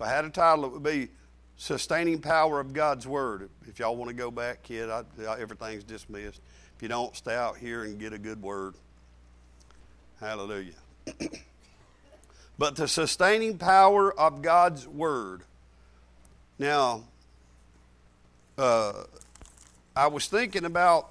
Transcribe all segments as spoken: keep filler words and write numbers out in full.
I had a title, it would be Sustaining Power of God's Word. If y'all want to go back, kid, I, everything's dismissed. If you don't, stay out here and get a good word. Hallelujah. But the sustaining power of God's Word. Now, uh, I was thinking about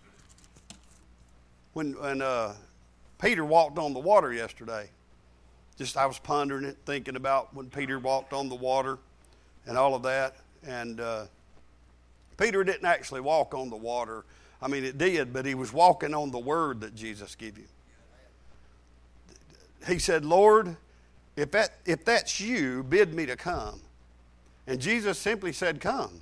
when, when uh, Peter walked on the water yesterday. Just I was pondering it, thinking about when Peter walked on the water and all of that. And uh, Peter didn't actually walk on the water. I mean, it did, but he was walking on the word that Jesus gave him. He said, Lord, if that if that's you, bid me to come. And Jesus simply said, come.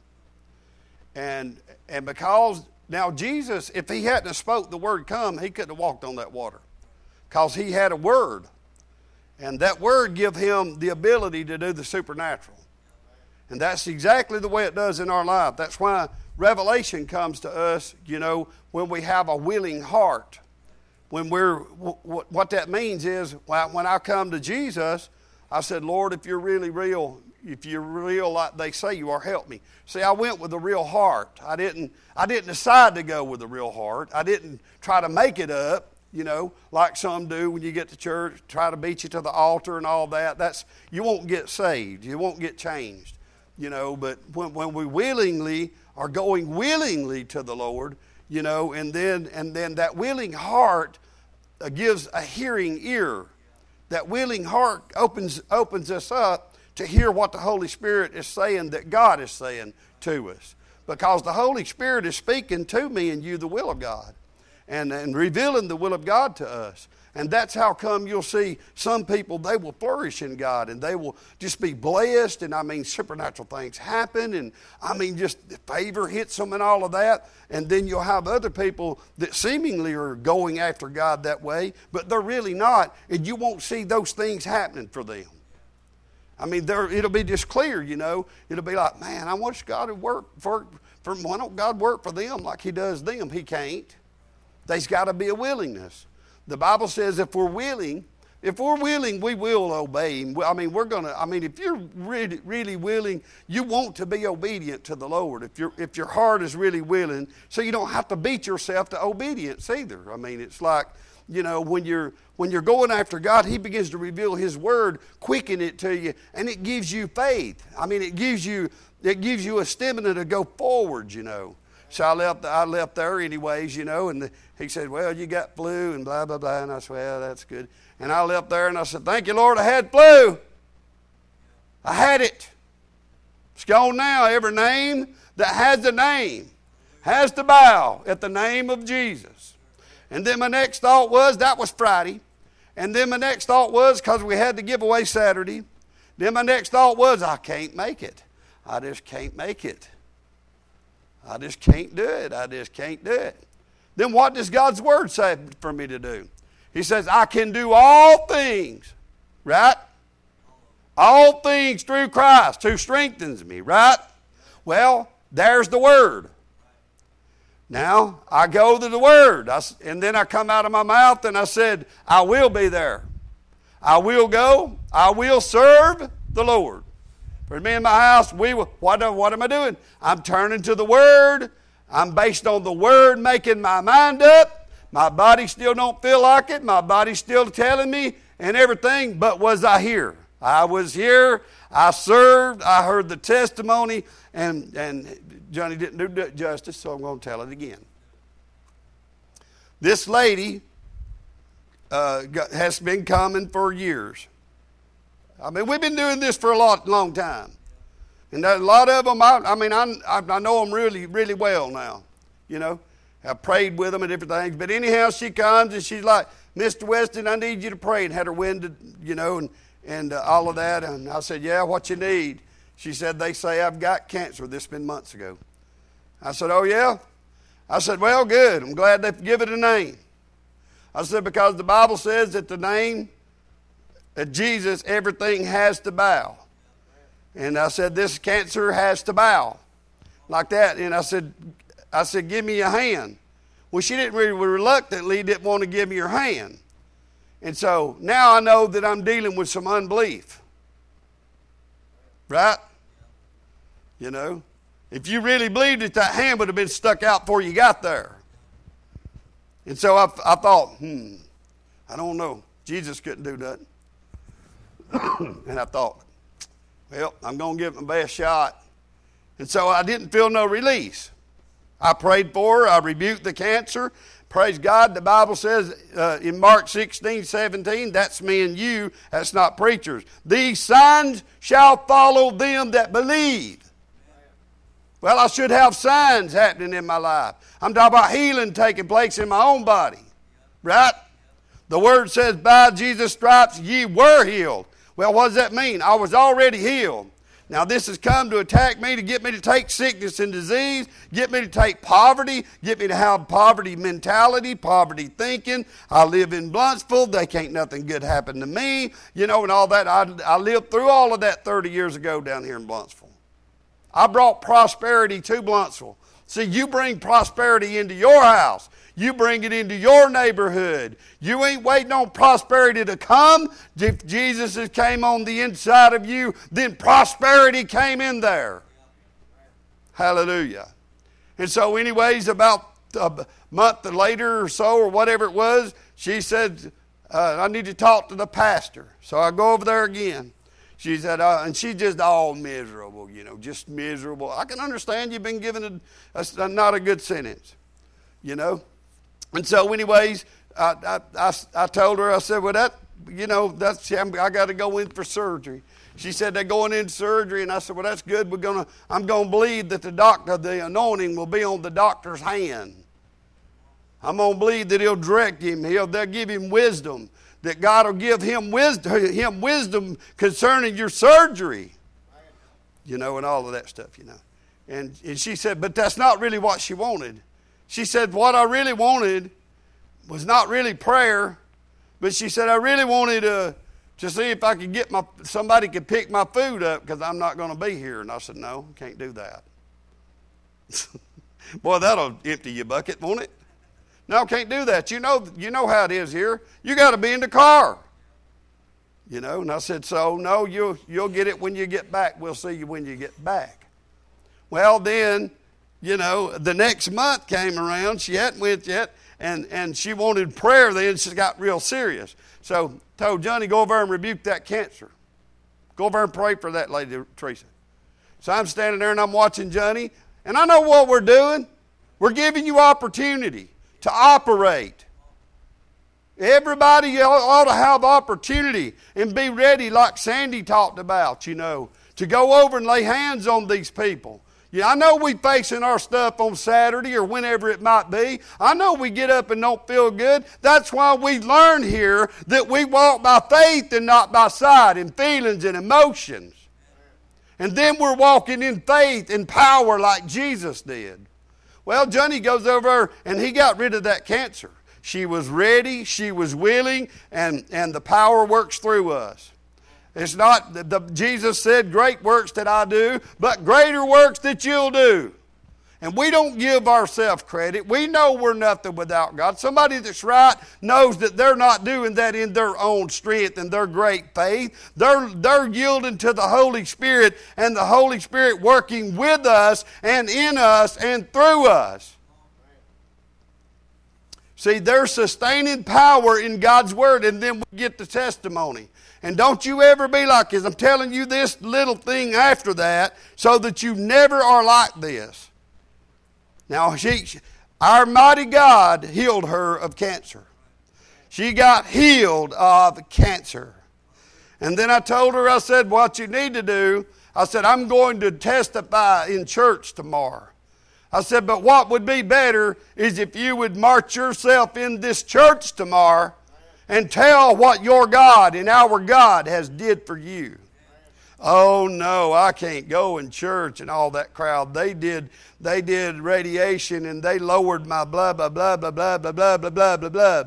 And and because, now Jesus, if he hadn't spoke the word come, he couldn't have walked on that water. Because he had a word. And that word give him the ability to do the supernatural. And that's exactly the way it does in our life. That's why revelation comes to us, you know, when we have a willing heart. When we're, what that means is, when I come to Jesus, I said, Lord, if you're really real, if you're real like they say you are, help me. See, I went with a real heart. I didn't, I didn't decide to go with a real heart. I didn't try to make it up, you know, like some do when you get to church, try to beat you to the altar and all that. That's, you won't get saved. You won't get changed, you know, but when, when we willingly are going willingly to the Lord, you know, and then and then that willing heart uh, gives a hearing ear. That willing heart opens opens us up to hear what the Holy Spirit is saying, that God is saying to us. Because the Holy Spirit is speaking to me and you the will of God. And, and revealing the will of God to us. And that's how come you'll see some people, they will flourish in God and they will just be blessed, and I mean supernatural things happen, and I mean just favor hits them and all of that. And then you'll have other people that seemingly are going after God that way, but they're really not, and you won't see those things happening for them. I mean, it'll be just clear, you know. It'll be like, man, I wish God would work for, for, why don't God work for them like he does them? He can't. There's got to be a willingness. The Bible says if we're willing, if we're willing, we will obey him. I mean, we're going to, I mean, if you're really, really willing, you want to be obedient to the Lord. If, you're, if your heart is really willing, so you don't have to beat yourself to obedience either. I mean, it's like, you know, when you're, when you're going after God, he begins to reveal his word, quicken it to you, and it gives you faith. I mean, it gives you, it gives you a stamina to go forward, you know. So I left, I left there anyways, you know, and the, he said, well, you got flu and blah, blah, blah. And I said, well, that's good. And I left there and I said, thank you, Lord, I had flu. I had it. It's gone now. Every name that has a name has to bow at the name of Jesus. And then my next thought was, that was Friday. And then my next thought was, because we had the giveaway Saturday, then my next thought was, I can't make it. I just can't make it. I just can't do it. I just can't do it. Then what does God's word say for me to do? He says, I can do all things, right? All things through Christ who strengthens me, right? Well, there's the word. Now, I go to the word. I, and then I come out of my mouth and I said, I will be there. I will go. I will serve the Lord. For me and my house, we will, what, what am I doing? I'm turning to the Word. I'm based on the Word, making my mind up. My body still don't feel like it. My body's still telling me and everything. But was I here? I was here. I served. I heard the testimony. And, and Johnny didn't do it justice, so I'm going to tell it again. This lady uh, got, has been coming for years. I mean, we've been doing this for a lot, long time. And a lot of them, I, I mean, I, I know them really, really well now. You know, I've prayed with them and different things. But anyhow, she comes and she's like, Mister Weston, I need you to pray. And had her winded, you know, and, and uh, all of that. And I said, yeah, what you need? She said, they say I've got cancer. This has been months ago. I said, oh, yeah? I said, well, good. I'm glad they give it a name. I said, because the Bible says that the name at Jesus, everything has to bow. And I said, this cancer has to bow. Like that. And I said, I said, give me your hand. Well, she didn't really, reluctantly didn't want to give me her hand. And so now I know that I'm dealing with some unbelief. Right? You know, if you really believed it, that hand would have been stuck out before you got there. And so I, I thought, hmm, I don't know. Jesus couldn't do nothing. And I thought, well, I'm going to give it my best shot. And so I didn't feel no release. I prayed for her. I rebuked the cancer. Praise God. The Bible says uh, in Mark sixteen, seventeen, that's me and you. That's not preachers. These signs shall follow them that believe. Well, I should have signs happening in my life. I'm talking about healing taking place in my own body. Right? The word says, by Jesus' stripes ye were healed. Well, what does that mean? I was already healed. Now, this has come to attack me, to get me to take sickness and disease, get me to take poverty, get me to have poverty mentality, poverty thinking. I live in Blunsville. They can't nothing good happen to me. You know, and all that. I, I lived through all of that thirty years ago down here in Blunsville. I brought prosperity to Blunsville. See, you bring prosperity into your house. You bring it into your neighborhood. You ain't waiting on prosperity to come. If Jesus has came on the inside of you, then prosperity came in there. Hallelujah. And so anyways, about a month later or so, or whatever it was, she said, uh, I need to talk to the pastor. So I go over there again. She said, uh, and she's just all miserable, you know, just miserable. I can understand you've been given a, a, not a good sentence, you know. And so anyways, I, I, I, I told her, I said, well, that, you know, that's, I got to go in for surgery. She said, they're going into surgery. And I said, well, that's good. We're gonna, I'm going to believe that the doctor, the anointing will be on the doctor's hand. I'm going to believe that he'll direct him. He'll, they'll give him wisdom. That God will give him wisdom, him wisdom concerning your surgery. You know, and all of that stuff, you know. And, and she said, but that's not really what she wanted. She said, what I really wanted was not really prayer, but she said, I really wanted uh, to see if I could get my, somebody could pick my food up because I'm not going to be here. And I said, no, can't do that. Boy, that'll empty your bucket, won't it? No, can't do that. You know, you know how it is here. You got to be in the car. You know, and I said, so, no, you'll, you'll get it when you get back. We'll see you when you get back. Well, then, you know, the next month came around. She hadn't went yet, and, and she wanted prayer then. She got real serious. So told Johnny, go over and rebuke that cancer. Go over and pray for that lady, Teresa. So I'm standing there, and I'm watching Johnny, and I know what we're doing. We're giving you opportunity to operate. Everybody ought to have opportunity and be ready, like Sandy talked about, you know, to go over and lay hands on these people. Yeah, I know we facing our stuff on Saturday or whenever it might be. I know we get up and don't feel good. That's why we learn here that we walk by faith and not by sight, in feelings and emotions. And then we're walking in faith and power like Jesus did. Well, Johnny goes over and he got rid of that cancer. She was ready, she was willing, and, and the power works through us. It's not, the, the, Jesus said, great works that I do, but greater works that you'll do. And we don't give ourselves credit. We know we're nothing without God. Somebody that's right knows that they're not doing that in their own strength and their great faith. They're, they're yielding to the Holy Spirit, and the Holy Spirit working with us and in us and through us. See, there's sustaining power in God's Word, and then we get the testimony. And don't you ever be like this. I'm telling you this little thing after that so that you never are like this. Now, she, our mighty God healed her of cancer. She got healed of cancer. And then I told her, I said, what you need to do, I said, I'm going to testify in church tomorrow. I said, but what would be better is if you would march yourself in this church tomorrow and tell what your God and our God has did for you. Oh no, I can't go in church and all that crowd. They did they did radiation and they lowered my blah blah blah blah blah blah blah blah blah blah blah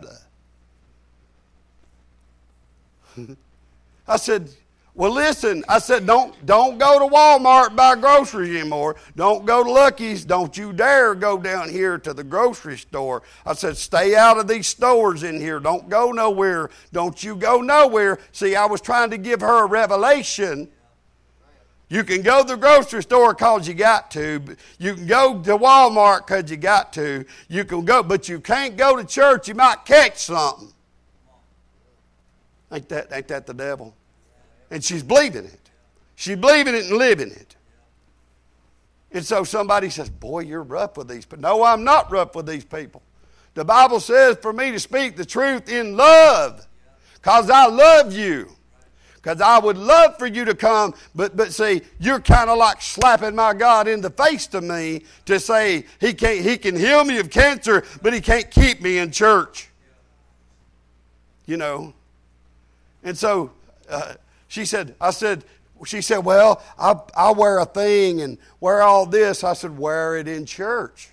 blah. I said, well listen, I said, don't don't go to Walmart and buy groceries anymore. Don't go to Lucky's. Don't you dare go down here to the grocery store. I said, stay out of these stores in here. Don't go nowhere. Don't you go nowhere. See, I was trying to give her a revelation. You can go to the grocery store because you got to. You can go to Walmart because you got to. You can go, but you can't go to church. You might catch something. Ain't that, ain't that the devil? And she's believing it. She's believing it and living it. And so somebody says, boy, you're rough with these people. No, I'm not rough with these people. The Bible says for me to speak the truth in love because I love you. Because I would love for you to come, but but see, you're kind of like slapping my God in the face to me to say he can't he can heal me of cancer, but he can't keep me in church. You know. And so uh, she said, I said, she said, well, I I wear a thing and wear all this. I said, wear it in church.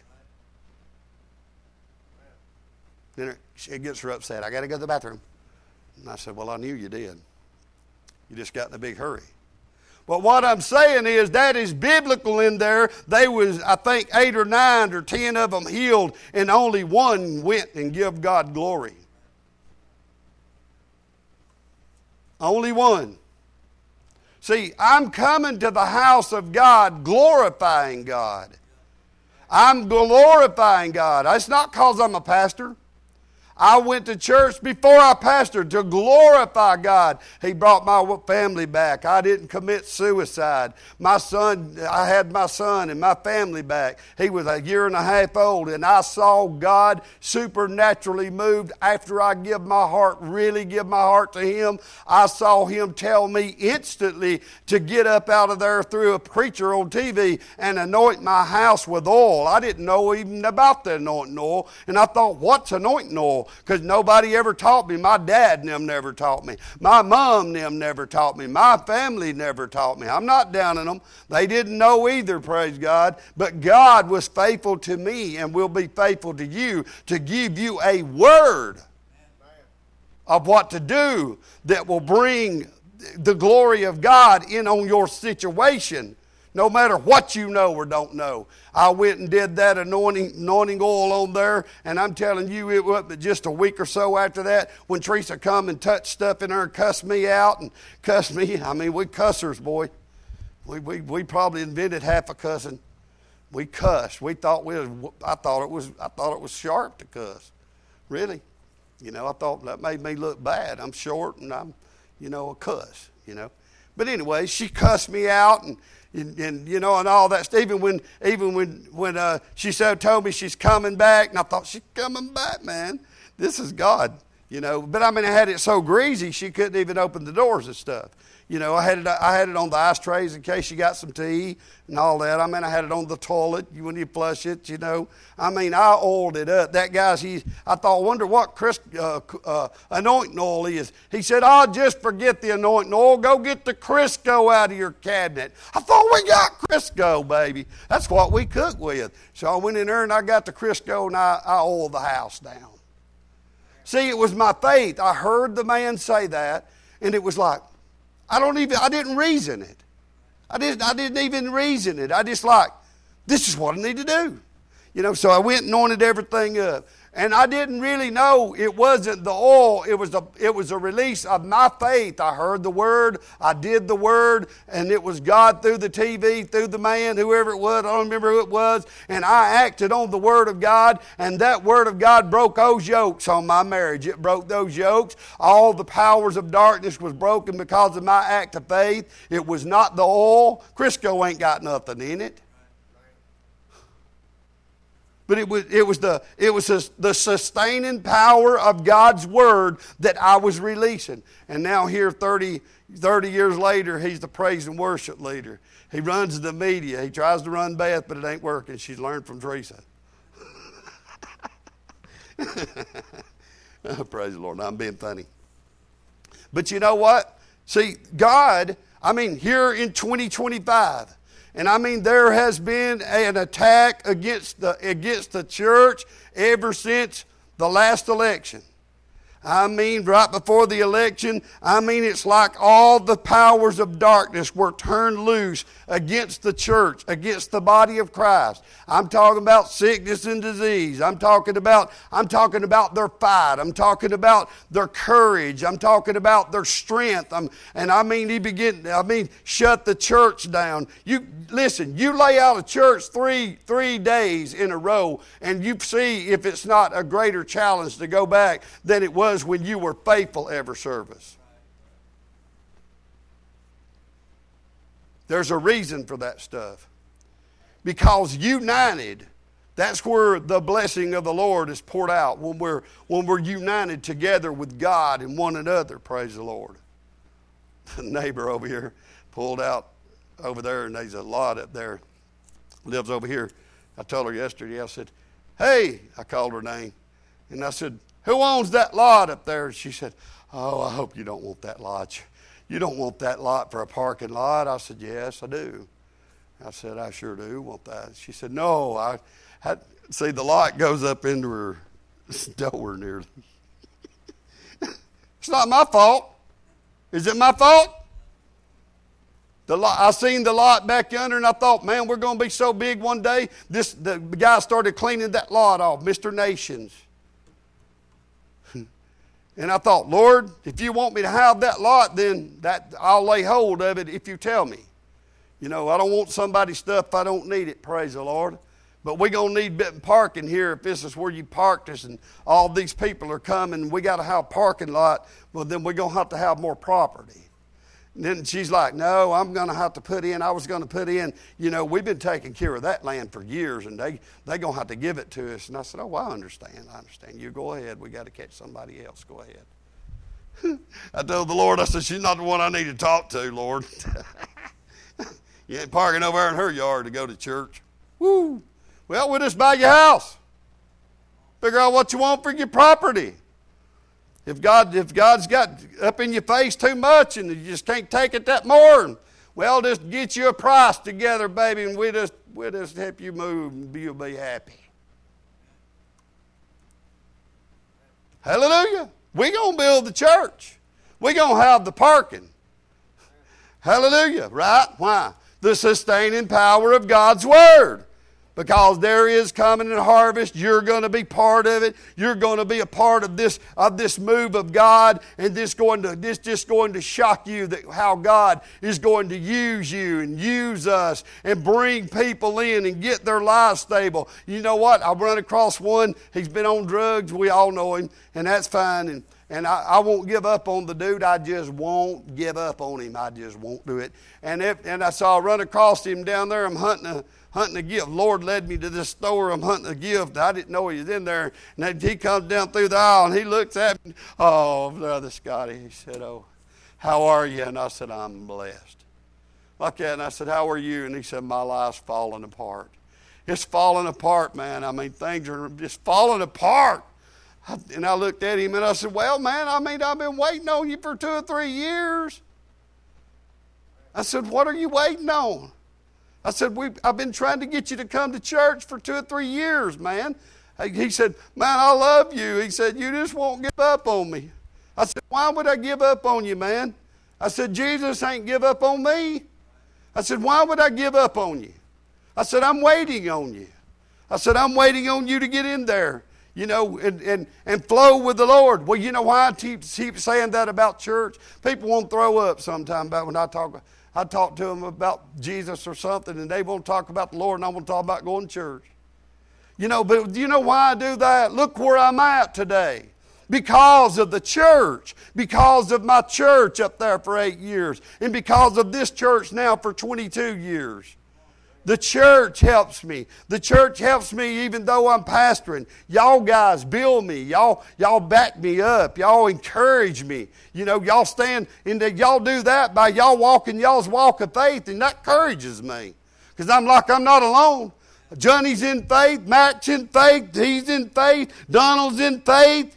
Then it gets her upset. I got to go to the bathroom. And I said, well, I knew you did. You just got in a big hurry. But what I'm saying is that is biblical in there. They was, I think, eight or nine or ten of them healed, and only one went and give God glory. Only one. See, I'm coming to the house of God glorifying God. I'm glorifying God. It's not because I'm a pastor. I went to church before I pastored to glorify God. He brought my family back. I didn't commit suicide. My son, I had my son and my family back. He was a year and a half old, and I saw God supernaturally moved after I give my heart, really give my heart to Him. I saw Him tell me instantly to get up out of there through a preacher on T V and anoint my house with oil. I didn't know even about the anointing oil, and I thought, what's anointing oil? Because nobody ever taught me. My dad and them never taught me. My mom and them never taught me. My family never taught me. I'm not down on them. They didn't know either, praise God. But God was faithful to me and will be faithful to you to give you a word of what to do that will bring the glory of God in on your situation. No matter what you know or don't know. I went and did that anointing, anointing oil on there, and I'm telling you, it wasn't just a week or so after that when Teresa come and touched stuff in there and cussed me out and cussed me. I mean, we cussers, boy. We we we probably invented half a cussing. We cussed. We thought we was, I thought it was I thought it was sharp to cuss. Really. You know, I thought that made me look bad. I'm short and I'm, you know, a cuss, you know. But anyway, she cussed me out and And, and you know, and all that. Even when, even when, when uh, she said, told me she's coming back, and I thought she's coming back, man. This is God, you know. But I mean, I had it so greasy she couldn't even open the doors and stuff. You know, I had it, I had it on the ice trays in case she got some tea and all that. I mean, I had it on the toilet when you flush it, you know. I mean, I oiled it up. That guy's, he, I thought, wonder what Chris, uh, uh, anointing oil is. He said, oh, just forget the anointing oil. Go get the Crisco out of your cabinet. I thought, we got Crisco, baby. That's what we cook with. So I went in there and I got the Crisco and I, I oiled the house down. See, it was my faith. I heard the man say that, and it was like, I don't even, I didn't reason it. I didn't, I didn't even reason it. I just like, this is what I need to do. You know, so I went and anointed everything up. And I didn't really know it wasn't the oil. It was a, it was a release of my faith. I heard the word. I did the word. And it was God through the T V, through the man, whoever it was. I don't remember who it was. And I acted on the word of God. And that word of God broke those yokes on my marriage. It broke those yokes. All the powers of darkness was broken because of my act of faith. It was not the oil. Crisco ain't got nothing in it. But it was it was the it was the sustaining power of God's word that I was releasing. And now here thirty, thirty years later, he's the praise and worship leader. He runs the media. He tries to run Beth, but it ain't working. She's learned from Teresa. Oh, praise the Lord. I'm being funny. But you know what? See, God, I mean, here in twenty twenty-five, and I mean, there has been an attack against the against the church ever since the last election. I mean, right before the election, I mean, it's like all the powers of darkness were turned loose against the church, against the body of Christ. I'm talking about sickness and disease. I'm talking about, I'm talking about their fight. I'm talking about their courage. I'm talking about their strength. I'm, and I mean, he began, I mean, shut the church down. You listen, you lay out a church three, three days in a row, and you see if it's not a greater challenge to go back than it was when you were faithful every service. There's a reason for that stuff. Because united, that's where the blessing of the Lord is poured out, when we're, when we're united together with God and one another, praise the Lord. The neighbor over here pulled out over there, and there's a lot up there, lives over here. I told her yesterday, I said, hey, I called her name, and I said, who owns that lot up there? And she said, oh, I hope you don't want that lot. You don't want that lot for a parking lot? I said, yes, I do. I said, I sure do want that. She said, no, I, I see the lot goes up into her door nearly. It's not my fault. Is it my fault? The lot, I seen the lot back yonder, and I thought, man, we're going to be so big one day. This the guy started cleaning that lot off, Mister Nations. And I thought, Lord, if you want me to have that lot, then that I'll lay hold of it if you tell me. You know, I don't want somebody's stuff if I don't need it, praise the Lord. But we're going to need parking here if this is where you parked us and all these people are coming. We got to have a parking lot. Well, then we're going to have to have more property. And then she's like, no, I'm going to have to put in, I was going to put in, you know, we've been taking care of that land for years, and they, they're going to have to give it to us. And I said, oh, well, I understand. I understand. You go ahead. We got to catch somebody else. Go ahead. I told the Lord, I said, she's not the one I need to talk to, Lord. You ain't parking over there in her yard to go to church. Woo. Well, we'll just buy your house. Figure out what you want for your property. If God, if God's got up in your face too much and you just can't take it that more, well, just get you a price together, baby, and we just we'll just help you move, and you'll be happy. Hallelujah. We're going to build the church. We're going to have the parking. Hallelujah. Right? Why? The sustaining power of God's Word. Because there is coming a harvest, you're going to be part of it. You're going to be a part of this of this move of God, and this going to this just going to shock you that how God is going to use you and use us and bring people in and get their lives stable. You know what? I run across one. He's been on drugs. We all know him, and that's fine. And and I, I won't give up on the dude. I just won't give up on him. I just won't do it. And if, and I saw I run across him down there. I'm hunting a. hunting a gift. Lord led me to this store. I'm hunting a gift. I didn't know he was in there. And then he comes down through the aisle, and he looks at me. Oh, Brother Scotty. He said, oh, how are you? And I said, I'm blessed. Like that. And I said, how are you? And he said, my life's falling apart. It's falling apart, man. I mean, things are just falling apart. And I looked at him, and I said, well, man, I mean, I've been waiting on you for two or three years. I said, what are you waiting on? I said, we, I've been trying to get you to come to church for two or three years, man. He said, man, I love you. He said, you just won't give up on me. I said, why would I give up on you, man? I said, Jesus ain't give up on me. I said, why would I give up on you? I said, I'm waiting on you. I said, I'm waiting on you to get in there, you know, and, and, and flow with the Lord. Well, you know why I keep, keep saying that about church? People won't throw up sometime about when I talk I talk to them about Jesus or something, and they won't talk about the Lord, and I want to talk about going to church. You know, but do you know why I do that? Look where I'm at today. Because of the church. Because of my church up there for eight years. And because of this church now for twenty-two years. The church helps me. The church helps me even though I'm pastoring. Y'all guys build me. Y'all, y'all back me up. Y'all encourage me. You know, y'all stand and y'all do that by y'all walking y'all's walk of faith, and that encourages me. Because I'm like, I'm not alone. Johnny's in faith. Matt's in faith. He's in faith. Donald's in faith.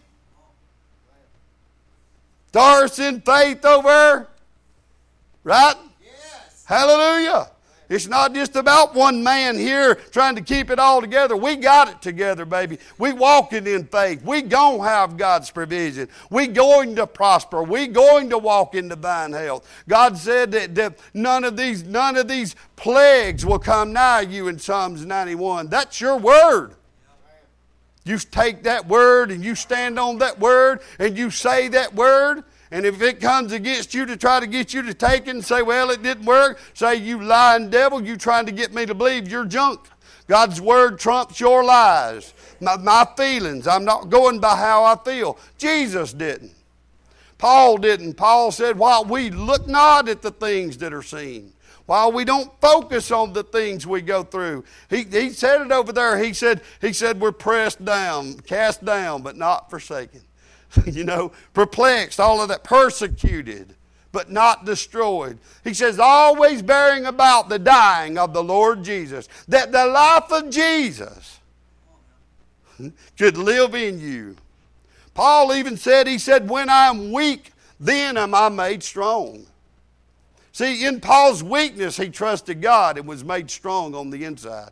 Doris in faith over there. Right? Yes. Hallelujah. It's not just about one man here trying to keep it all together. We got it together, baby. We walking in faith. We gonna have God's provision. We going to prosper. We going to walk in divine health. God said that, that none of these none of these plagues will come nigh you in Psalms ninety-one. That's your word. You take that word and you stand on that word and you say that word. And if it comes against you to try to get you to take it and say, well, it didn't work, say, you lying devil, you trying to get me to believe you're junk. God's word trumps your lies. My, my feelings, I'm not going by how I feel. Jesus didn't. Paul didn't. Paul said, while we look not at the things that are seen, while we don't focus on the things we go through. He, he said it over there. He said, he said, we're pressed down, cast down, but not forsaken. You know, perplexed, all of that, persecuted, but not destroyed. He says, always bearing about the dying of the Lord Jesus, that the life of Jesus should live in you. Paul even said, he said, when I am weak, then am I made strong. See, in Paul's weakness, he trusted God and was made strong on the inside.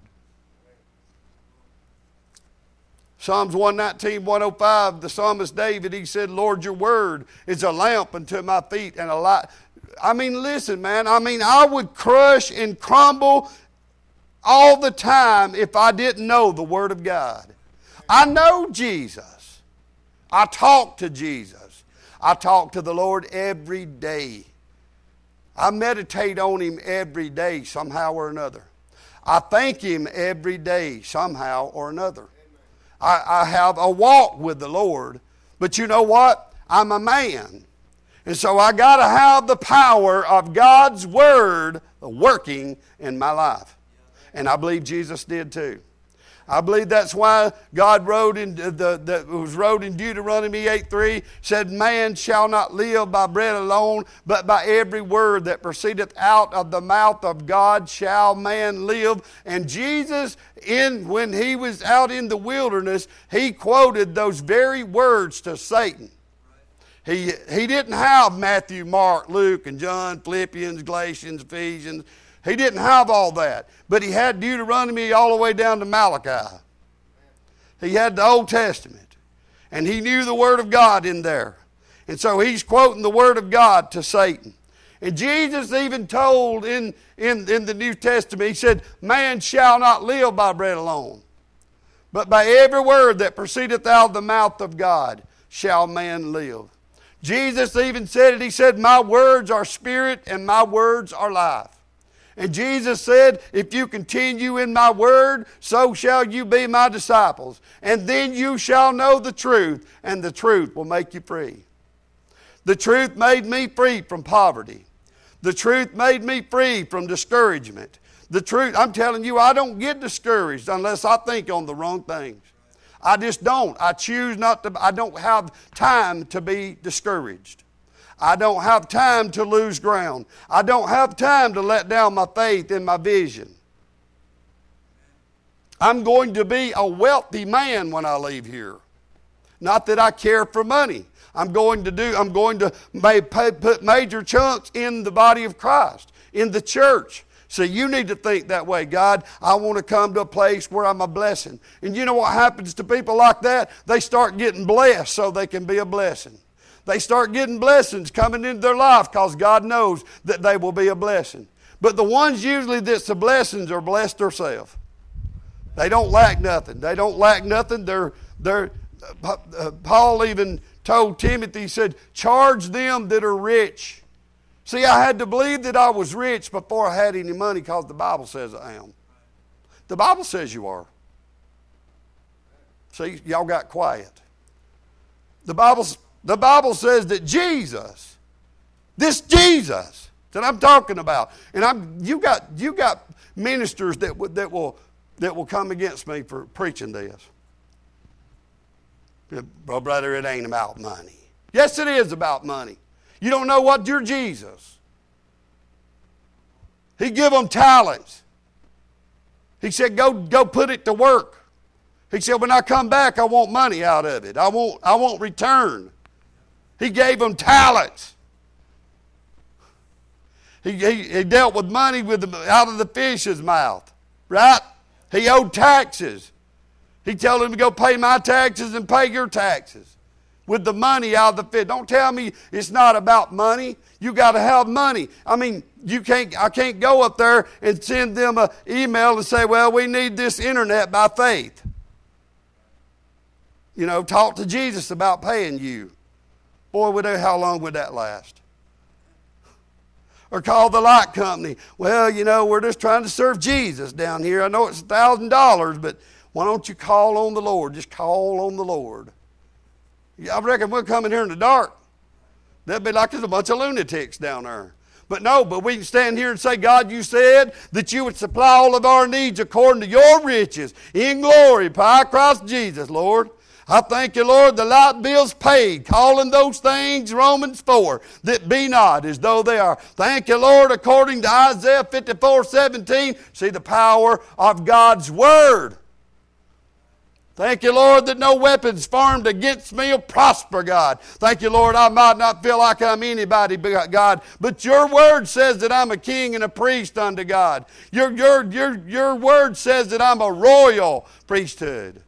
Psalms one nineteen, one oh five, the psalmist David, he said, Lord, your word is a lamp unto my feet and a light. I mean, listen, man, I mean, I would crush and crumble all the time if I didn't know the word of God. I know Jesus. I talk to Jesus. I talk to the Lord every day. I meditate on him every day somehow or another. I thank him every day somehow or another. I, I have a walk with the Lord. But you know what? I'm a man. And so I got to have the power of God's word working in my life. And I believe Jesus did too. I believe that's why God wrote in the, the was wrote in Deuteronomy eight three, said, man shall not live by bread alone, but by every word that proceedeth out of the mouth of God shall man live. And Jesus, in when he was out in the wilderness, he quoted those very words to Satan. He, he didn't have Matthew, Mark, Luke, and John, Philippians, Galatians, Ephesians. He didn't have all that. But he had Deuteronomy all the way down to Malachi. He had the Old Testament. And he knew the Word of God in there. And so he's quoting the Word of God to Satan. And Jesus even told in, in, in the New Testament, he said, man shall not live by bread alone, but by every word that proceedeth out of the mouth of God shall man live. Jesus even said it. He said, my words are spirit and my words are life. And Jesus said, if you continue in my word, so shall you be my disciples. And then you shall know the truth, and the truth will make you free. The truth made me free from poverty. The truth made me free from discouragement. The truth, I'm telling you, I don't get discouraged unless I think on the wrong things. I just don't. I choose not to, I don't have time to be discouraged. I don't have time to lose ground. I don't have time to let down my faith and my vision. I'm going to be a wealthy man when I leave here. Not that I care for money. I'm going to do, I'm going to may, pay, put major chunks in the body of Christ, in the church. So you need to think that way. God, I want to come to a place where I'm a blessing. And you know what happens to people like that? They start getting blessed so they can be a blessing. They start getting blessings coming into their life because God knows that they will be a blessing. But the ones usually that's the blessings are blessed themselves. They don't lack nothing. They don't lack nothing. They're, they're, uh, Paul even told Timothy, he said, charge them that are rich. See, I had to believe that I was rich before I had any money because the Bible says I am. The Bible says you are. See, y'all got quiet. The Bible's The Bible says that Jesus, this Jesus that I'm talking about, and I'm you got you got ministers that that will that will come against me for preaching this. Well, brother, it ain't about money. Yes, it is about money. You don't know what you're Jesus. He give them talents. He said, go go put it to work. He said, when I come back, I want money out of it. I won't I won't return. He gave them talents. He, he, he dealt with money with the, out of the fish's mouth, right? He owed taxes. He told him to go pay my taxes and pay your taxes with the money out of the fish. Don't tell me it's not about money. You got to have money. I mean, you can't. I can't go up there and send them an email and say, well, we need this internet by faith. You know, talk to Jesus about paying you. Boy, would they, how long would that last? Or call the light company. Well, you know, we're just trying to serve Jesus down here. I know it's a thousand dollars, but why don't you call on the Lord? Just call on the Lord. I reckon we'll come in here in the dark. They'll be like there's a bunch of lunatics down there. But no, but we can stand here and say, God, you said that you would supply all of our needs according to your riches in glory by Christ Jesus, Lord. I thank you, Lord, the light bill's paid, calling those things, Romans four, that be not as though they are. Thank you, Lord, according to Isaiah fifty-four seventeen, see the power of God's word. Thank you, Lord, that no weapons formed against me will prosper, God. Thank you, Lord, I might not feel like I'm anybody, God, but your word says that I'm a king and a priest unto God. Your, your, your, your word says that I'm a royal priesthood.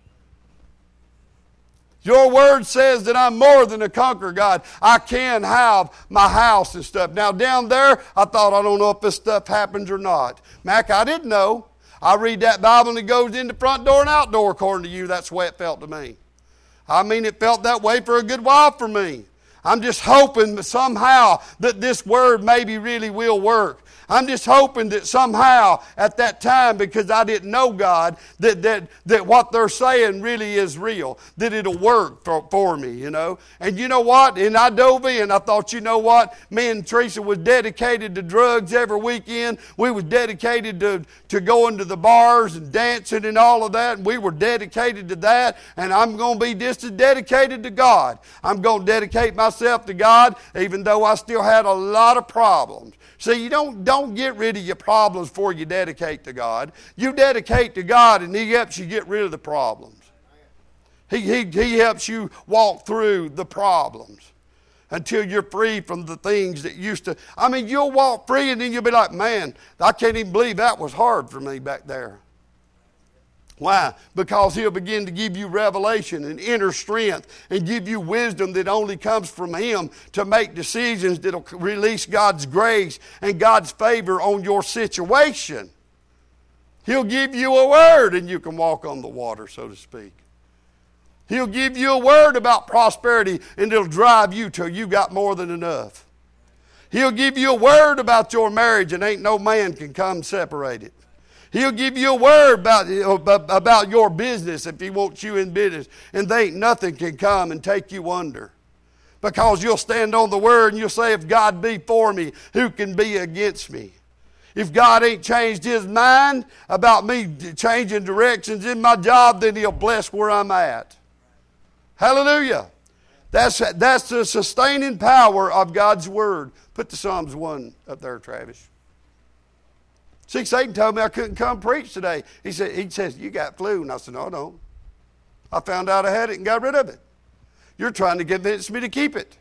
Your word says that I'm more than a conqueror, God. I can have my house and stuff. Now, down there, I thought, I don't know if this stuff happens or not. Mac, I didn't know. I read that Bible and it goes in the front door and outdoor according to you. That's the way it felt to me. I mean, it felt that way for a good while for me. I'm just hoping that somehow that this word maybe really will work. I'm just hoping that somehow at that time, because I didn't know God, that that that what they're saying really is real, that it'll work for, for me, you know. And you know what? And I dove in. I thought, you know what? Me and Teresa was dedicated to drugs every weekend. We was dedicated to, to going to the bars and dancing and all of that. And we were dedicated to that. And I'm going to be just as dedicated to God. I'm going to dedicate myself to God, even though I still had a lot of problems. See, you don't, don't get rid of your problems before you dedicate to God. You dedicate to God and He helps you get rid of the problems. He, he, he helps you walk through the problems until you're free from the things that used to... I mean, you'll walk free and then you'll be like, man, I can't even believe that was hard for me back there. Why? Because He'll begin to give you revelation and inner strength and give you wisdom that only comes from Him to make decisions that will release God's grace and God's favor on your situation. He'll give you a word and you can walk on the water, so to speak. He'll give you a word about prosperity and it'll drive you till you got more than enough. He'll give you a word about your marriage and ain't no man can come separate it. He'll give you a word about, about your business if He wants you in business. And there ain't nothing can come and take you under. Because you'll stand on the word and you'll say, if God be for me, who can be against me? If God ain't changed His mind about me changing directions in my job, then He'll bless where I'm at. Hallelujah. That's, that's the sustaining power of God's word. Put the Psalms one up there, Travis. See, Satan told me I couldn't come preach today. He said, he says, you got flu. And I said, no, I don't. I found out I had it and got rid of it. You're trying to convince me to keep it.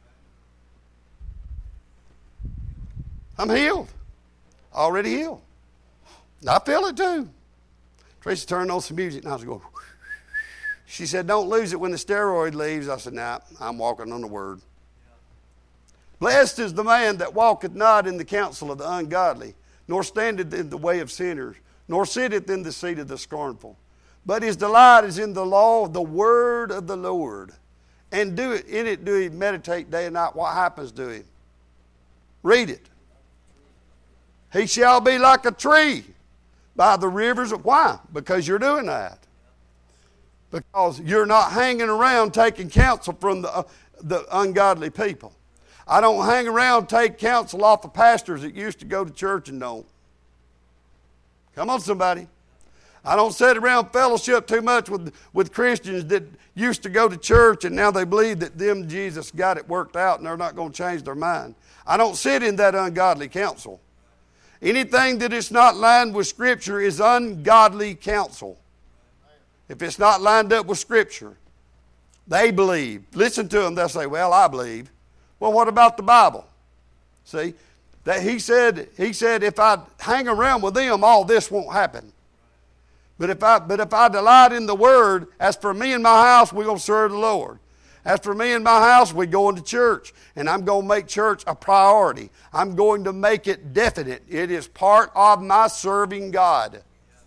I'm healed. Already healed. And I feel it too. Tracy turned on some music and I was going, she said, don't lose it when the steroid leaves. I said, nah, I'm walking on the word. Blessed is the man that walketh not in the counsel of the ungodly, nor standeth in the way of sinners, nor sitteth in the seat of the scornful. But his delight is in the law of the word of the Lord. And do it in it do he meditate day and night. What happens to him? Read it. He shall be like a tree by the rivers of... Why? Because you're doing that. Because you're not hanging around taking counsel from the, uh, the ungodly people. I don't hang around take counsel off of pastors that used to go to church and don't. Come on, somebody. I don't sit around fellowship too much with, with Christians that used to go to church and now they believe that them Jesus got it worked out and they're not going to change their mind. I don't sit in that ungodly counsel. Anything that is not lined with Scripture is ungodly counsel. If it's not lined up with Scripture, they believe. Listen to them, they'll say, well, I believe. Well, what about the Bible? See, That he said, he said, if I hang around with them, all this won't happen. But if I but if I delight in the word, as for me and my house, we're going to serve the Lord. As for me and my house, we're going to church. And I'm going to make church a priority. I'm going to make it definite. It is part of my serving God.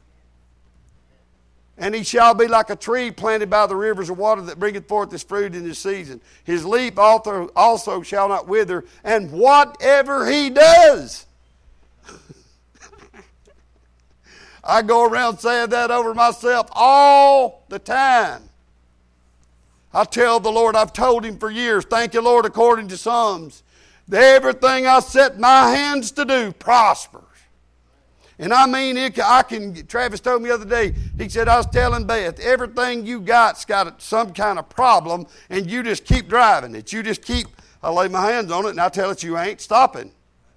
And he shall be like a tree planted by the rivers of water that bringeth forth his fruit in his season. His leaf also, also shall not wither. And whatever he does. I go around saying that over myself all the time. I tell the Lord, I've told him for years, thank you, Lord, according to Psalms, that everything I set my hands to do prospers. And I mean, it, I can, Travis told me the other day, he said, I was telling Beth, everything you got's got some kind of problem, and you just keep driving it. You just keep, I lay my hands on it, and I tell it you ain't stopping.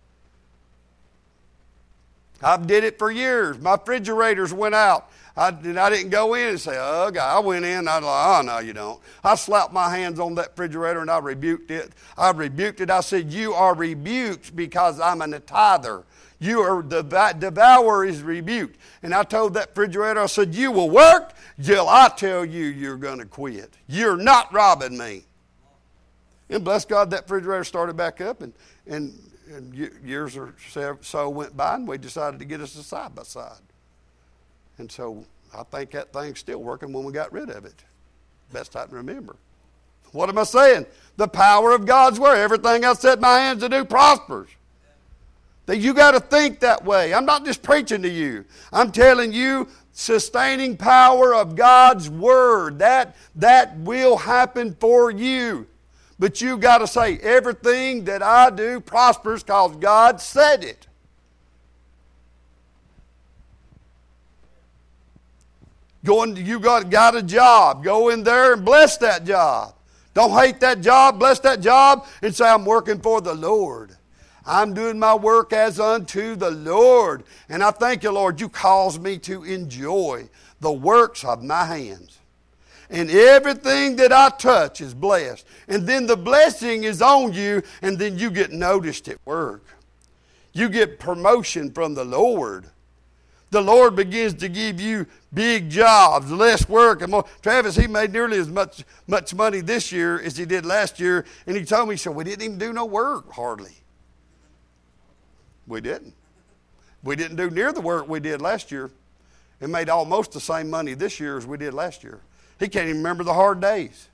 I've did it for years. My refrigerators went out. I, and I didn't go in and say, oh, God. I went in and I was like, oh, no, you don't. I slapped my hands on that refrigerator and I rebuked it. I rebuked it. I said, you are rebuked because I'm a tither. You are, the devourer is rebuked. And I told that refrigerator, I said, you will work till I tell you you're going to quit. You're not robbing me. And bless God, that refrigerator started back up, and, and, and years or so went by, and we decided to get us a side-by-side. And so I think that thing's still working when we got rid of it. Best I can remember. What am I saying? The power of God's word. Everything I set my hands to do prospers. That you got to think that way. I'm not just preaching to you. I'm telling you, sustaining power of God's word. That, that will happen for you. But you got to say, everything that I do prospers because God said it. Going, you got, got a job. Go in there and bless that job. Don't hate that job. Bless that job and say, I'm working for the Lord. I'm doing my work as unto the Lord. And I thank you, Lord, you caused me to enjoy the works of my hands. And everything that I touch is blessed. And then the blessing is on you, and then you get noticed at work. You get promotion from the Lord. The Lord begins to give you big jobs, less work, and more. Travis, he made nearly as much much money this year as he did last year, and he told me, so we didn't even do no work, hardly. We didn't. We didn't do near the work we did last year, and made almost the same money this year as we did last year. He can't even remember the hard days.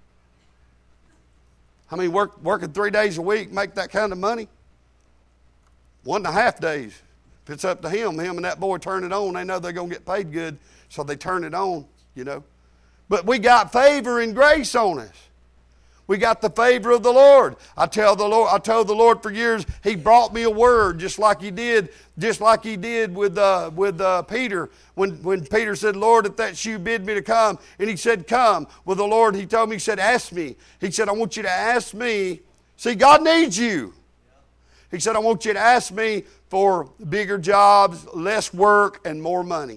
I mean, work, working three days a week, make that kind of money? One and a half days. If it's up to him, him and that boy turn it on, they know they're going to get paid good, so they turn it on, you know. But we got favor and grace on us. We got the favor of the Lord. I tell the Lord, I told the Lord for years, he brought me a word just like he did, just like he did with uh, with uh, Peter. When, when Peter said, Lord, if that's you, bid me to come. And he said, come. Well, the Lord, he told me, he said, ask me. He said, I want you to ask me. See, God needs you. He said, I want you to ask me for bigger jobs, less work, and more money.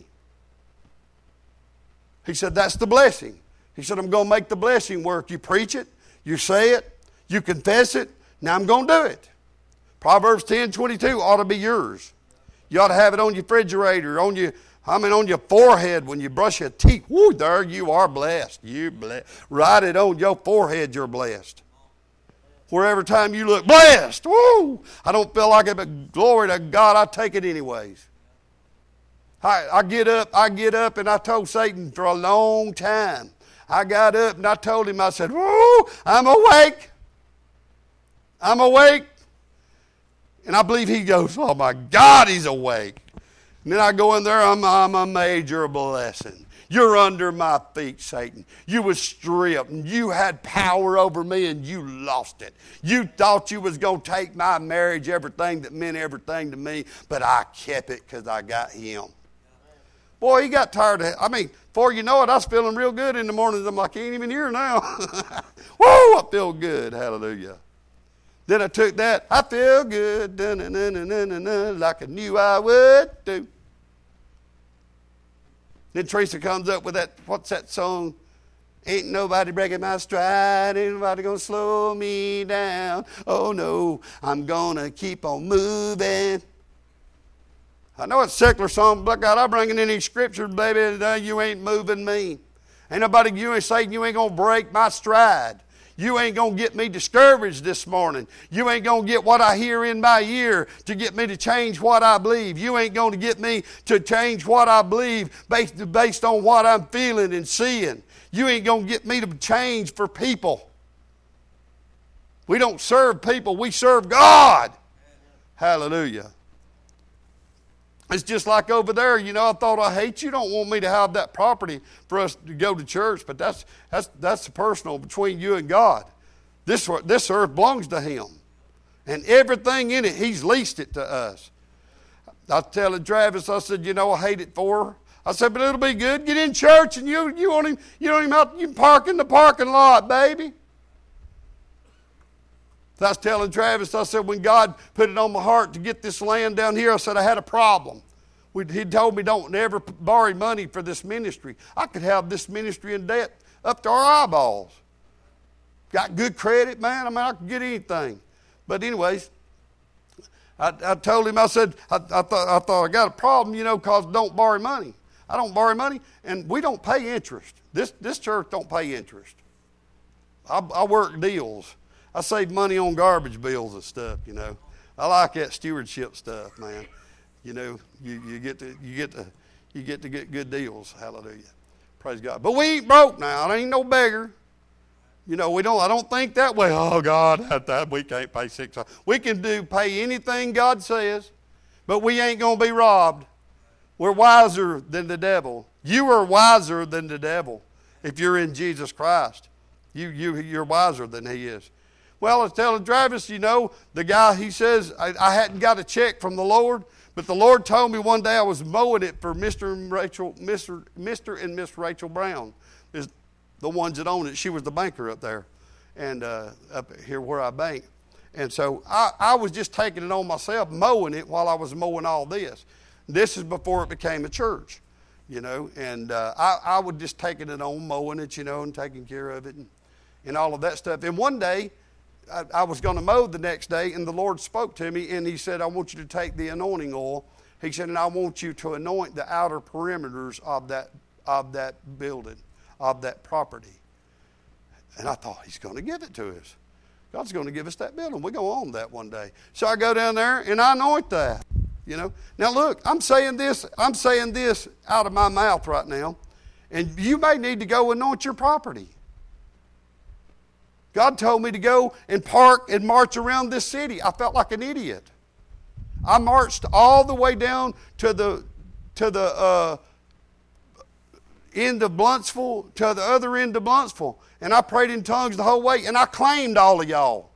He said, that's the blessing. He said, I'm going to make the blessing work. You preach it, you say it, you confess it, now I'm going to do it. Proverbs ten twenty-two ought to be yours. You ought to have it on your refrigerator, on your, I mean, on your forehead when you brush your teeth. Woo, there you are blessed. You blessed. Write it on your forehead, you're blessed. Where every time you look, blessed. Woo! I don't feel like it, but glory to God, I take it anyways. I, I get up, I get up, and I told Satan for a long time. I got up and I told him, I said, woo, I'm awake. I'm awake. And I believe he goes, oh my God, he's awake. And then I go in there, I'm, I'm a major blessing. You're under my feet, Satan. You was stripped, and you had power over me, and you lost it. You thought you was going to take my marriage, everything that meant everything to me, but I kept it because I got him. Boy, he got tired of it. I mean, before you know it, I was feeling real good in the mornings. I'm like, I ain't even here now. Woo, I feel good. Hallelujah. Then I took that, I feel good, like I knew I would do. Then Teresa comes up with that, what's that song? Ain't nobody breaking my stride. Ain't nobody going to slow me down. Oh, no, I'm going to keep on moving. I know it's a secular song, but God, I'm bringing in these scriptures, baby, today. You ain't moving me. Ain't nobody, you ain't saying you ain't going to break my stride. You ain't going to get me discouraged this morning. You ain't going to get what I hear in my ear to get me to change what I believe. You ain't going to get me to change what I believe based, based on what I'm feeling and seeing. You ain't going to get me to change for people. We don't serve people. We serve God. Hallelujah. It's just like over there, you know, I thought, I hate you don't want me to have that property for us to go to church, but that's that's that's personal between you and God. This, this earth belongs to Him. And everything in it, He's leased it to us. I was telling Travis, I said, you know, I hate it for her. I said, but it'll be good. Get in church and you you want him, you don't even have to, you can park in the parking lot, baby. I was telling Travis, I said, when God put it on my heart to get this land down here, I said I had a problem. We, he told me don't never borrow money for this ministry. I could have this ministry in debt up to our eyeballs. Got good credit, man. I mean, I could get anything. But anyways, I, I told him, I said, I, I, thought, I thought I got a problem, you know, because don't borrow money. I don't borrow money, and we don't pay interest. This, this church don't pay interest. I, I work deals. I save money on garbage bills and stuff, you know. I like that stewardship stuff, man. You know, you, you get to you get to you get to get good deals. Hallelujah. Praise God. But we ain't broke now. I ain't no beggar. You know, we don't I don't think that way. Oh God, that, that we can't pay six hundred. We can do pay anything God says, but we ain't gonna be robbed. We're wiser than the devil. You are wiser than the devil if you're in Jesus Christ. You you you're wiser than he is. Well, I was telling Travis, you know, the guy, he says, I, I hadn't got a check from the Lord, but the Lord told me one day I was mowing it for Mister and Rachel, Mister Mister and Miss Rachel Brown, is the ones that own it. She was the banker up there, and uh, up here where I bank. And so I, I was just taking it on myself, mowing it while I was mowing all this. This is before it became a church, you know, and uh, I, I was just taking it on, mowing it, you know, and taking care of it and, and all of that stuff. And one day, I, I was going to mow the next day, and the Lord spoke to me, and he said, I want you to take the anointing oil. He said, and I want you to anoint the outer perimeters of that of that building, of that property. And I thought, he's going to give it to us. God's going to give us that building. We're going to own that one day. So I go down there, and I anoint that, you know. Now, look, I'm saying this, I'm saying this out of my mouth right now, and you may need to go anoint your property. God told me to go and park and march around this city. I felt like an idiot. I marched all the way down to the to the uh, end of Bluntsville, to the other end of Bluntsville, and I prayed in tongues the whole way, and I claimed all of y'all.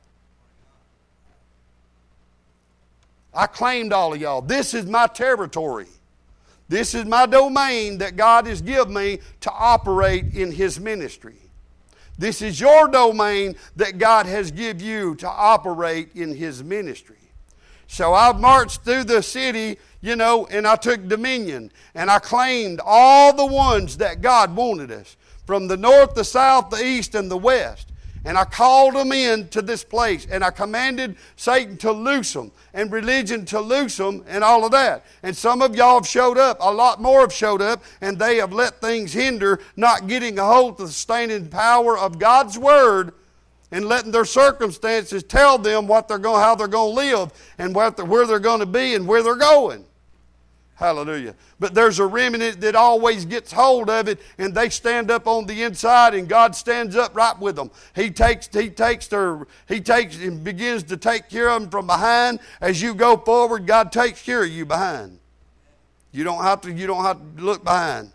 I claimed all of y'all. This is my territory. This is my domain that God has given me to operate in His ministry. This is your domain that God has given you to operate in His ministry. So I marched through the city, you know, and I took dominion. And I claimed all the ones that God wanted us, from the north, the south, the east, and the west. And I called them in to this place, and I commanded Satan to loose them, and religion to loose them, and all of that. And some of y'all have showed up, a lot more have showed up, and they have let things hinder not getting a hold of the sustaining power of God's Word, and letting their circumstances tell them what they're going, how they're going to live, and what they're, where they're going to be, and where they're going. Hallelujah. But there's a remnant that always gets hold of it, and they stand up on the inside, and God stands up right with them. He takes, he takes their, he takes and begins to take care of them from behind. As you go forward, God takes care of you behind. You don't have to, you don't have to look behind.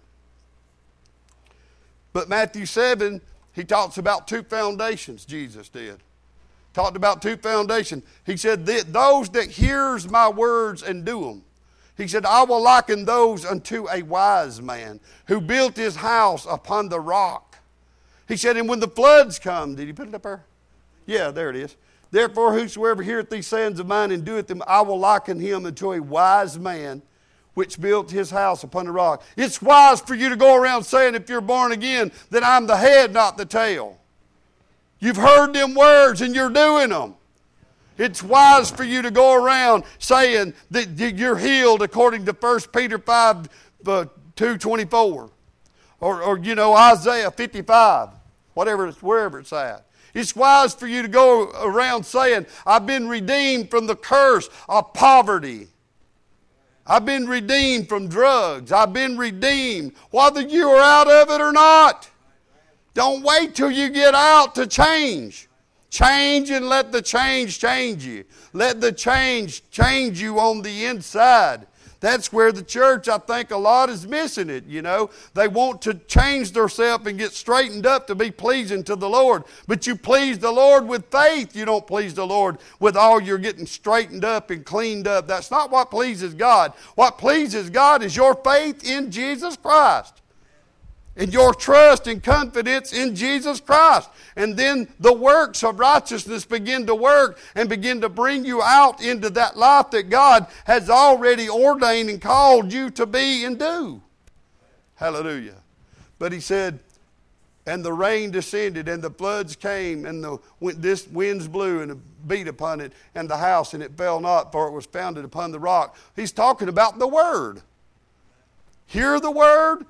But Matthew seven, he talks about two foundations, Jesus did. Talked about two foundations. He said, those that hears my words and do them. He said, I will liken those unto a wise man who built his house upon the rock. He said, and when the floods come, did he put it up there? Yeah, there it is. Therefore, whosoever heareth these sayings of mine and doeth them, I will liken him unto a wise man, which built his house upon the rock. It's wise for you to go around saying, if you're born again, that I'm the head, not the tail. You've heard them words and you're doing them. It's wise for you to go around saying that you're healed according to First Peter five, two twenty-four. Or, or, you know, Isaiah fifty-five, whatever, it's, wherever it's at. It's wise for you to go around saying, I've been redeemed from the curse of poverty. I've been redeemed from drugs. I've been redeemed, whether you are out of it or not. Don't wait till you get out to change. Change and let the change change you. Let the change change you on the inside. That's where the church, I think, a lot is missing it, you know. They want to change themselves and get straightened up to be pleasing to the Lord. But you please the Lord with faith. You don't please the Lord with all you're getting straightened up and cleaned up. That's not what pleases God. What pleases God is your faith in Jesus Christ. And your trust and confidence in Jesus Christ. And then the works of righteousness begin to work and begin to bring you out into that life that God has already ordained and called you to be and do. Hallelujah. But he said, and the rain descended, and the floods came, and the this winds blew and beat upon it, and the house, and it fell not, for it was founded upon the rock. He's talking about the Word. Hear the Word.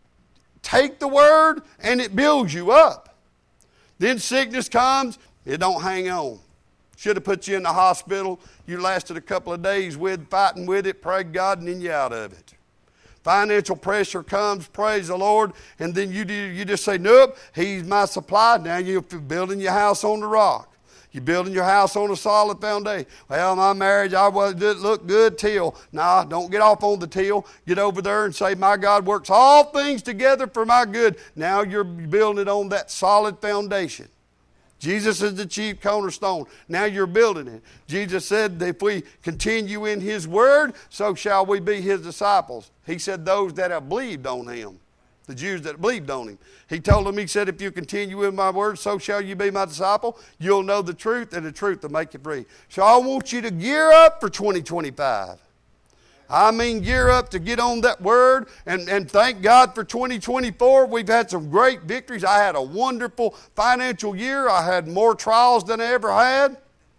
Take the Word, and it builds you up. Then sickness comes, it don't hang on. Should have put you in the hospital. You lasted a couple of days with fighting with it, pray God, and then you're out of it. Financial pressure comes, praise the Lord, and then you do, you just say, nope, He's my supply. Now you're building your house on the rock. You're building your house on a solid foundation. Well, my marriage, I was didn't look good till. Nah, don't get off on the till. Get over there and say, my God works all things together for my good. Now you're building it on that solid foundation. Jesus is the chief cornerstone. Now you're building it. Jesus said that if we continue in His word, so shall we be His disciples. He said those that have believed on Him. The Jews that believed on Him. He told them, He said, if you continue in my word, so shall you be my disciple. You'll know the truth, and the truth will make you free. So I want you to gear up for twenty twenty-five. I mean, gear up to get on that word, and, and thank God for twenty twenty-four. We've had some great victories. I had a wonderful financial year. I had more trials than I ever had.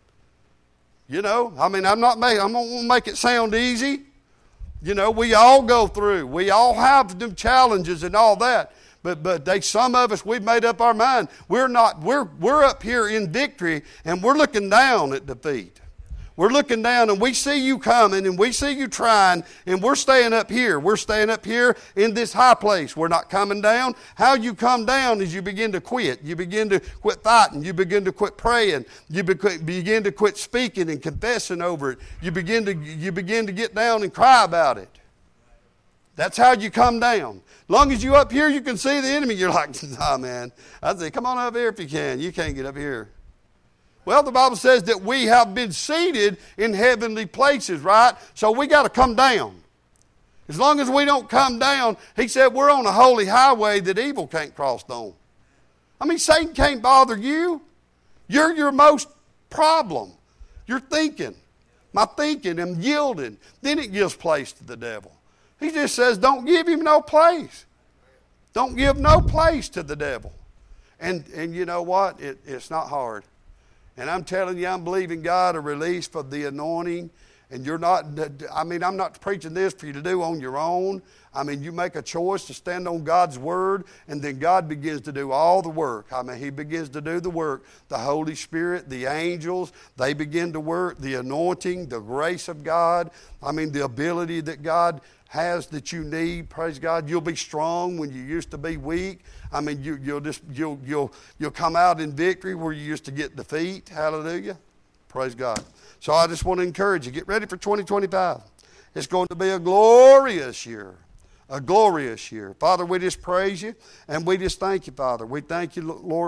You know, I mean, I'm not making, I'm not going to make it sound easy. You know, we all go through. We all have them challenges and all that. But but they some of us, we've made up our mind. We're not, we're we're up here in victory, and we're looking down at defeat. We're looking down, and we see you coming, and we see you trying, and we're staying up here. We're staying up here in this high place. We're not coming down. How you come down is you begin to quit. You begin to quit fighting. You begin to quit praying. You begin to quit speaking and confessing over it. You begin to you begin to get down and cry about it. That's how you come down. As long as you up here, you can see the enemy. You're like, nah, man. I say, come on up here if you can. You can't get up here. Well, the Bible says that we have been seated in heavenly places, right? So we got to come down. As long as we don't come down, He said we're on a holy highway that evil can't cross on. I mean, Satan can't bother you. You're your most problem. You're thinking. My thinking and yielding. Then it gives place to the devil. He just says, don't give him no place. Don't give no place to the devil. And and you know what? It, it's not hard. And I'm telling you, I'm believing God a release for the anointing. And you're not, I mean, I'm not preaching this for you to do on your own. I mean, you make a choice to stand on God's word, and then God begins to do all the work. I mean, He begins to do the work. The Holy Spirit, the angels, they begin to work. The anointing, the grace of God. I mean, the ability that God has that you need. Praise God. You'll be strong when you used to be weak. I mean, you, you'll just you'll you'll you'll come out in victory where you used to get defeat. Hallelujah. Praise God. So I just want to encourage you. Get ready for twenty twenty-five. It's going to be a glorious year. A glorious year. Father, we just praise you and we just thank you, Father. We thank you, Lord.